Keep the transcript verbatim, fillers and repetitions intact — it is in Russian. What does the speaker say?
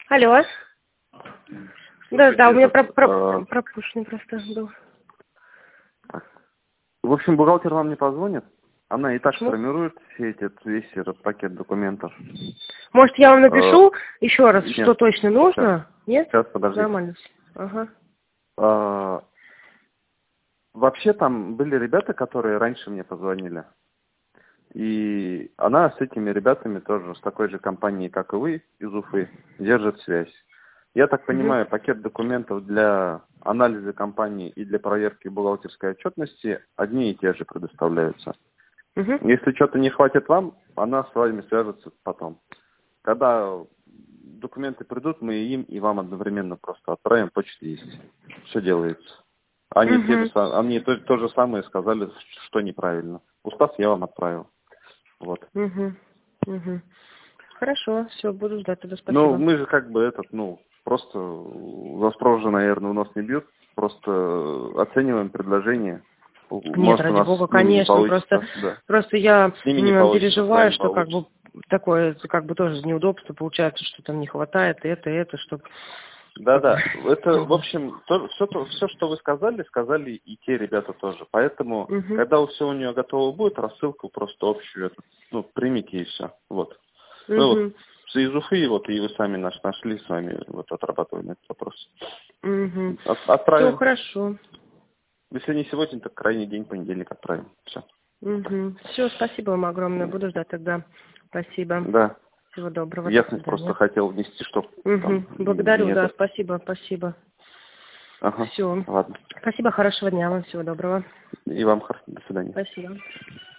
Алло. Да, да, у меня про про а, пропущенный просто был. В общем, бухгалтер вам не позвонит. Она и так Почему? сформирует все эти, весь этот пакет документов. Может, я вам А, напишу еще раз, Нет, что точно сейчас, нужно? Нет? сейчас, подождите. Нормально всё. Ага. А, Вообще там были ребята, которые раньше мне позвонили. И она с этими ребятами тоже, с такой же компанией, как и вы, из Уфы, держит связь. Я так Угу. понимаю, пакет документов для анализа компании и для проверки бухгалтерской отчетности одни и те же предоставляются. Угу. Если что-то не хватит вам, она с вами свяжется потом. Когда документы придут, мы им и вам одновременно просто отправим, почта есть. Все делается. Они, те же, Угу. са- они то, то же самое сказали, что неправильно. Устав я вам отправил. Вот. Угу. Угу. Хорошо, все, буду ждать тогда, Ну, спасибо. мы же как бы этот, ну, просто за спрос же, наверное, у нас не бьют. Просто оцениваем предложение. Нет, Может, у ради нас бога, с ними не конечно, просто, получится. Да. просто я С ними не м, получится, с переживаю, вами что как бы получится. такое, это как бы тоже неудобство получается, что там не хватает это, это, чтобы Да, как бы... да. Это, в общем, то, все, то, все, что вы сказали, сказали и те ребята тоже. Поэтому, Угу. когда все у нее готово будет, рассылку просто общую, эту, ну, примите и все. Вот. Ну вот, Угу. из Уфы, вот, и вы сами нас нашли, с вами вот отрабатываем этот вопрос. Угу. От- Все отправим. хорошо. Если не сегодня, так крайний день, понедельник отправим. Все. Угу. Все, спасибо вам огромное. Буду ждать тогда. Спасибо. Да. Всего доброго. До Ясность просто свидания. хотел внести, что Угу. там Благодарю, не да, это. спасибо, спасибо. Ага. Все. Ладно. Спасибо, хорошего дня вам. Всего доброго. И вам хорошо. До свидания. Спасибо.